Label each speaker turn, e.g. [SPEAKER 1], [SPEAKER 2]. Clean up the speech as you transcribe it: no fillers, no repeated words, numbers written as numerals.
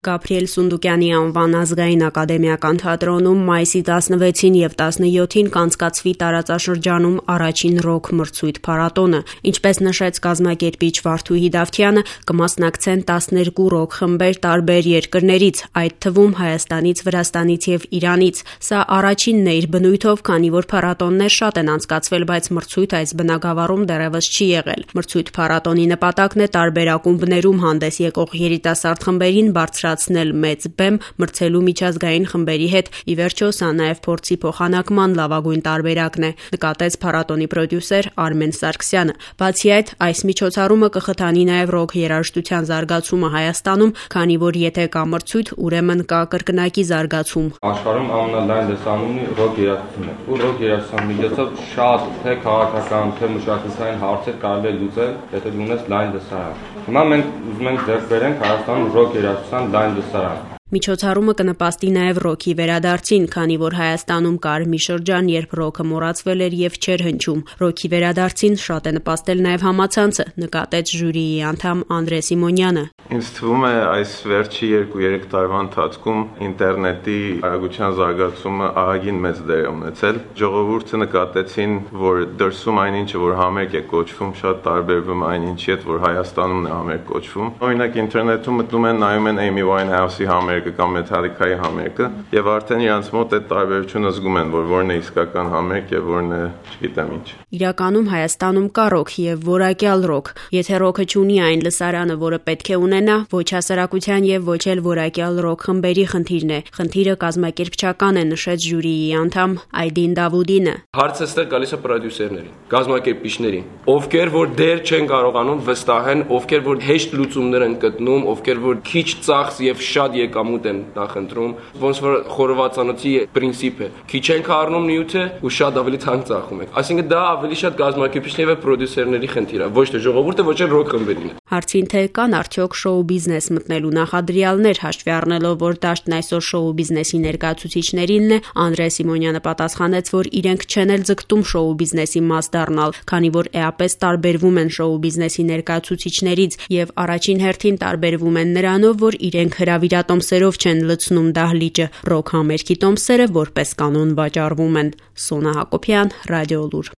[SPEAKER 1] Գաբրիել Սունդուկյանի անվան ազգային ակադեմիական թատրոնում մայիսի 16-ին եւ 17-ին կանցկացվի տարածաշրջանում առաջին ռոք մրցույթ փառատոնը։ Ինչպես նշեց կազմակերպիչ Վարդուհի Դավթյանը, կմասնակցեն 12 ռոք խմբեր տարբեր երկրներից, այդ թվում Հայաստանից, Վրաստանից եւ Իրանից։ Սա առաջինն է իր բնույթով, քանի որ փառատոններ շատ են անցկացվել, բայց մրցույթ այս բնագավառում դեռևս չի եղել։ Մրցույթ փառատոնի նպատակն է տարբեր ակումբներում հանդես եկող երիտասարդ խմբերին բարձրացնել մեծ բեմ, մրցելու միջազգային խմբերի հետ։ Ի վերջո, սա նաև փորձի փոխանակման լավագույն տարբերակն է, նկատեց փառատոնի պրոդյուսեր Արմեն Սարգսյանը։ Բացի այդ, այս միջոցառումը կխթանի նաև ռոք երաժշտության զարգացումը Հայաստանում, քանի որ եթե կա մրցույթ, ուրեմն կա կրկնակի զարգացում։
[SPEAKER 2] Աշխարհում ամենալայն լսանունի ռոք երաժշտությունն է, ու ռոք երաժշտության միջոցով շատ թե քաղաքական, թե մշակութային հարցեր կարելի է լուծել, եթե ունես լայն լսարան։ Հիմա մենք ուզում ենք ձեռք բերենք Հայաստանում ռոք երաժշտության լայն լսարան։
[SPEAKER 1] Միջոցառումը կնպաստի նաև ռոքի վերադարձին, քանի որ Հայաստանում կար մի շրջան, երբ ռոքը մոռացվել էր եւ չէր հնչում։ Ռոքի վերադարձին շատ է նպաստել նաև համացանցը, նկատեց ժյուրիի անդամ Անդրե Սիմոնյանը։
[SPEAKER 3] Ինձ թվում է այս վերջի 2-3 տարվա ընթացքում ինտերնետի արագության զարգացումը ահագին մեծ դեր է ունեցել։ Ժողովուրդը նկատեցին, որ դրսում այնինչը որ համերգ է կոչվում, շատ տարբերվում այնինչի հետ, որ Հայաստանում է համերգ կոչվում։ Օրինակ ինտերնետում մտնում են, նայում են Amy Winehouse-ի համերգը կամ Metallica-ի համերգը, եւ արդեն իրանց մոտ այդ տարբերությունը զգում են, որ որն է իսկական համերգ եւ որն է, չգիտեմ ինչ։
[SPEAKER 1] Իրականում Հայաստանում կա ռոք եւ որակյալ ռոք։ Եթե ռոքը չունի այն լսարանը, որը պետք է ունենա, ոչ հասարակության եւ ոչ էլ որակյալ ռոք խմբերի խնդիրն է։ Խնդիրը կազմակերպչական է, նշեց ժյուրիի անդամ Այդին Դավուդինը։
[SPEAKER 4] Հարցը ստեղ գալիս է պրոդյուսերներին, կազմակերպիչներին, ովքեր որ դեռ չեն կարողանում վստահեն, ովքեր որ հեշտ լուծումներ են գտնում, ովքեր որ քիչ ծախս եւ շատ եկամուտ են նախընտրում, ոնց որ խորովածանոցի պրինցիպ է։ Քիչ ենք առնում նյութը ու շատ ավելի թանկ ծախում ենք։ Այսինքն դա ավելի շատ կազմակերպիչների եւ պրոդյուսերների խնդիր է, ոչ թե ժողովուրդը, ոչ էլ ռոք խմբերին։
[SPEAKER 1] Հարցին թե կան արդյոք շոու բիզնես մտնելու նախադրյալներ, հաշվի առնելով, որ դաշտն այսօր շոու բիզնեսի ներկայացուցիչներինն է, Անդրե Սիմոնյանը պատասխանեց, որ իրենք չեն էլ ձգտում շոու բիզնեսի մաս դառնալ, քանի որ էապես տարբերվում են շոու բիզնեսի ներկայացուցիչներից եւ առաջին հերթին տարբերվում են նրանով, որ իրենք հրավիրատոմսերով չեն լցնում դահլիճը, ռոք համերգի տոմսերը որպես կանոն վաճառվում են։ Սոնա Հակոբյան, Ռադիոլուր։